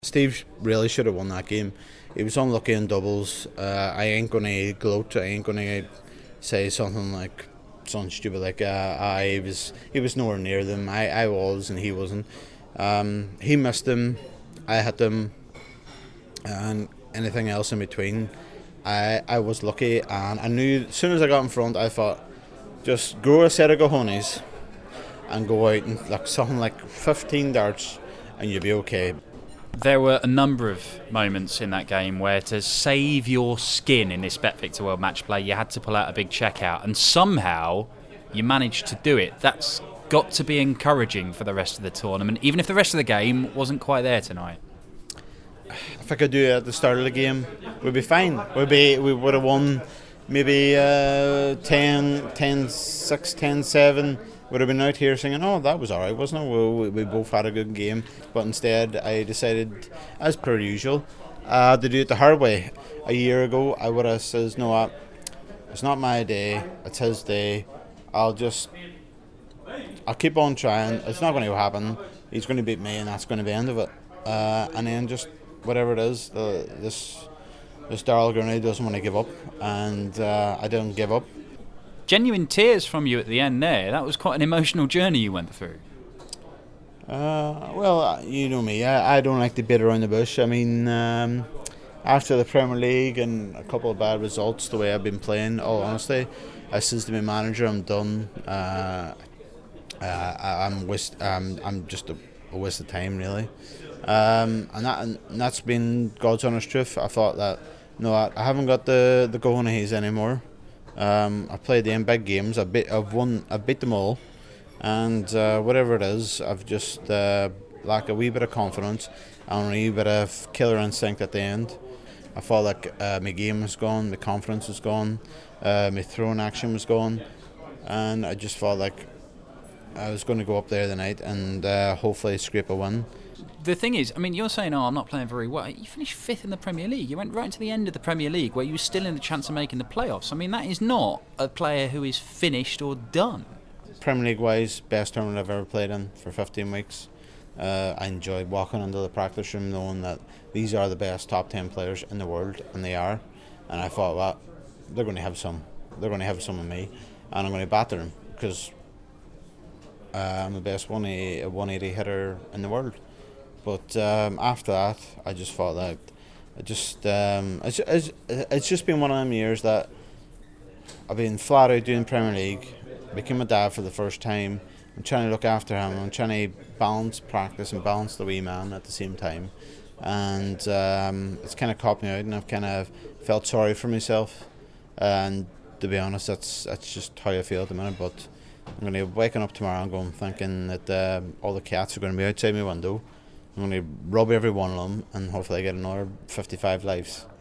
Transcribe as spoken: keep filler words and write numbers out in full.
Steve really should have won that game. He was unlucky in doubles. Uh, I ain't going to gloat. I ain't going to say something like something stupid like uh, I was. He was nowhere near them. I, I was, and he wasn't. Um, he missed them. I hit them, and anything else in between. I I was lucky, and I knew as soon as I got in front, I thought, just grow a set of cojones and go out and like something like fifteen darts, and you'll be okay. There were a number of moments in that game where to save your skin in this BetVictor World Match Play, you had to pull out a big checkout, and somehow you managed to do it. That's got to be encouraging for the rest of the tournament, even if the rest of the game wasn't quite there tonight. If I could do it at the start of the game, we'd be fine. We'd be, we would have won maybe uh, ten, ten six, ten seven. Would have been out here singing, oh, that was alright, wasn't it? We, we both had a good game. But instead, I decided, as per usual, uh, to do it the hard way. A year ago, I would have said, no, what? It's not my day, it's his day. I'll just, I'll keep on trying. It's not going to happen. He's going to beat me, and that's going to be the end of it. Uh, and then just, whatever it is, the, this, this Daryl Gurney doesn't want to give up, and uh, I didn't give up. Genuine tears from you at the end there. That was quite an emotional journey you went through. Uh, well, you know me. I, I don't like to beat around the bush. I mean, um, after the Premier League and a couple of bad results, the way I've been playing, all honesty, I says to my manager, I'm done. Uh, uh, I, I'm waste. Um, I'm just a, a waste of time, really. Um, and, that, and that's been God's honest truth. I thought that no, I, I haven't got the the cojones anymore. Um, I played the big games. I beat, I've won. I've beat them all, and uh, whatever it is, I've just uh, lacked a wee bit of confidence and a wee bit of killer instinct at the end. I felt like uh, my game was gone, my confidence was gone, uh, my throwing action was gone, and I just felt like I was going to go up there tonight and uh, hopefully scrape a win. The thing is, I mean, you're saying, oh, I'm not playing very well. You finished fifth in the Premier League. You went right to the end of the Premier League where you were still in the chance of making the playoffs. I mean, that is not a player who is finished or done. Premier League-wise, best tournament I've ever played in for fifteen weeks. Uh, I enjoyed walking into the practice room knowing that these are the best top ten players in the world, and they are. And I thought, well, they're going to have some. They're going to have some of me, and I'm going to batter them because uh, I'm the best one eighty hitter in the world. But um, after that, I just thought that I just um, it's, it's it's just been one of them years that I've been flat out doing Premier League, became a dad for the first time. I'm trying to look after him. I'm trying to balance practice and balance the wee man at the same time, and um, it's kind of caught me out, and I've kind of felt sorry for myself. And to be honest, that's that's just how I feel at the minute. But I'm going to be waking up tomorrow and going thinking that uh, all the cats are going to be outside my window. I'm going to rub every one of them and hopefully I get another fifty-five lives.